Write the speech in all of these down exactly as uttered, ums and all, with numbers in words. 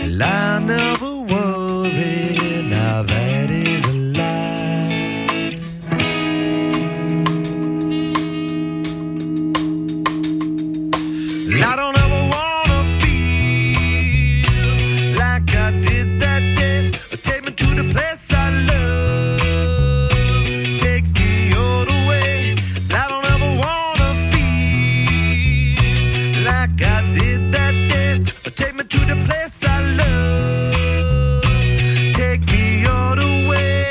I never worry, now that is a lie. I don't ever wanna feel like I did that day. Take me to the place I love, take me all the way. I don't ever wanna feel like I did that day. Take me to the place I love, take me all the way.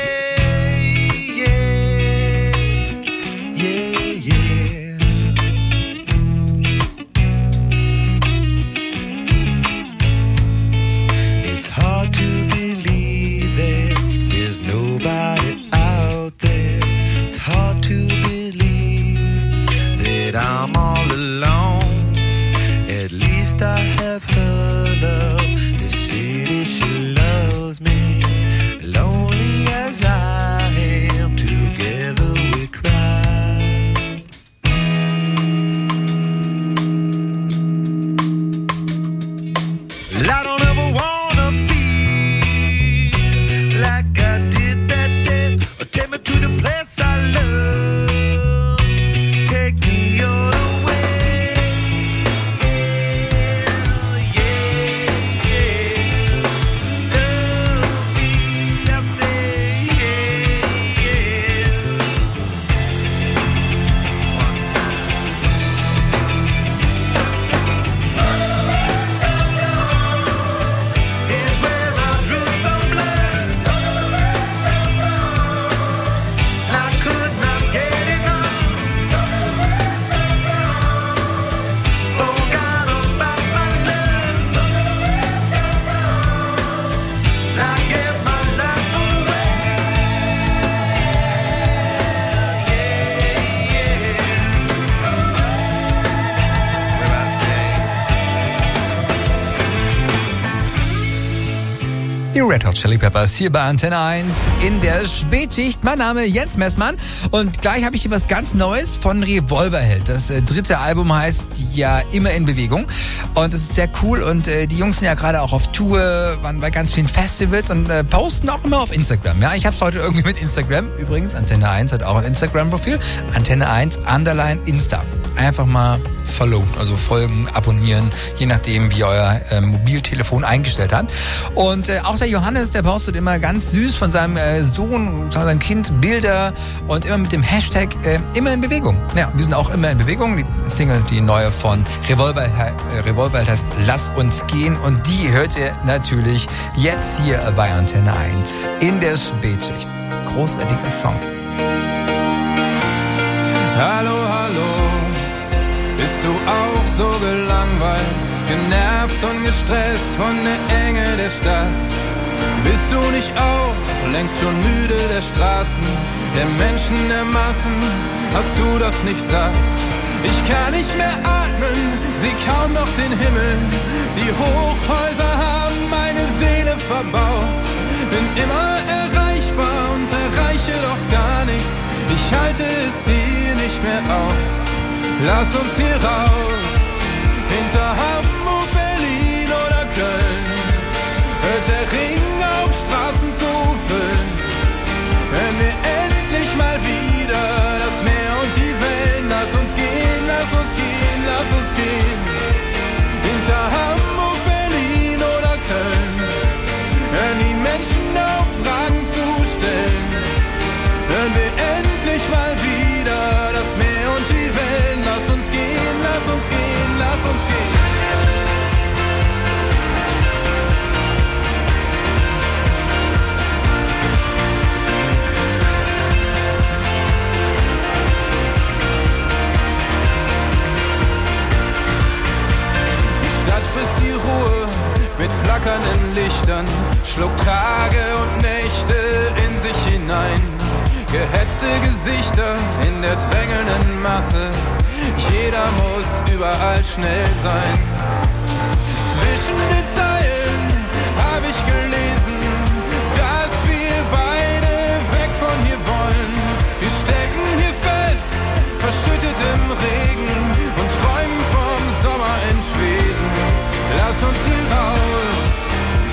Yeah, yeah, yeah. It's hard to believe that there's nobody out there. It's hard to believe that I'm all alone. At least I have her love to see that she loves me. Lonely as I am, together we cry. I don't ever wanna feel like I did that day. Take me to the place I love, take me all the way. Yeah, yeah. Love me, I say, yeah, yeah. One time. Is where I drew some blood. I could not get enough. Forgot about my love. I gave my life away. Yeah, yeah. Where I stay. Die Red Hot Chili Peppers hier bei Antenne eins in der Spätschicht. Mein Name Jens Messmann und gleich habe ich hier was ganz Neues von Revolverheld. Das äh, dritte Album heißt ja Immer in Bewegung und es ist sehr cool und äh, die Jungs sind ja gerade auch auf Tour, waren bei ganz vielen Festivals und äh, posten auch immer auf Instagram. Ja, ich habe es heute irgendwie mit Instagram. Übrigens, Antenne eins hat auch ein Instagram-Profil. Antenne eins Underline Insta. Einfach mal follow, also folgen, abonnieren, je nachdem, wie euer äh, Mobiltelefon eingestellt hat. Und äh, auch der Johannes, der postet immer ganz süß von seinem äh, Sohn, von seinem Kind Bilder und immer mit dem Hashtag äh, immer in Bewegung. Ja, wir sind auch immer in Bewegung. Die Single, die neue von Revolver, äh, Revolver heißt Lass uns gehen und die hört ihr natürlich jetzt hier bei Antenne eins in der Spätschicht. Großartiger Song. Hallo, hallo, bist du auch so gelangweilt, genervt und gestresst von der Enge der Stadt? Bist du nicht auch längst schon müde der Straßen, der Menschen, der Massen? Hast du das nicht satt? Ich kann nicht mehr atmen, seh kaum noch den Himmel. Die Hochhäuser haben meine Seele verbaut. Bin immer erreichbar und erreiche doch gar nichts. Ich halte es hier nicht mehr aus. Lass uns hier raus, hinter Hamburg, Berlin oder Köln. Hört der Ring auf, Straßen zu füllen. Wenn wir endlich mal wieder das Meer und die Wellen. Lass uns gehen, lass uns gehen, lass uns gehen. Hinter Hamburg, Berlin oder Köln. Hören die Menschen auf, Fragen zu stellen. Wenn wir endlich mal wieder das Meer und die Wellen. Lass uns gehen, lass uns gehen, lass uns gehen. Frisst die Ruhe mit flackernden Lichtern, schluckt Tage und Nächte in sich hinein. Gehetzte Gesichter in der drängelnden Masse, jeder muss überall schnell sein. Zwischen den Zeilen hab ich gelesen, dass wir beide weg von hier wollen. Wir stecken hier fest, verschüttet im Regen und träumen vom Sommer in Schweden. Lass uns hier raus,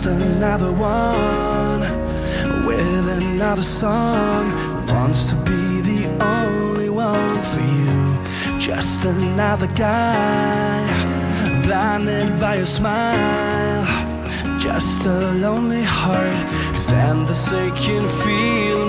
another one with another song who wants to be the only one for you. Just another guy blinded by your smile. Just a lonely heart, 'cause endless aching feeling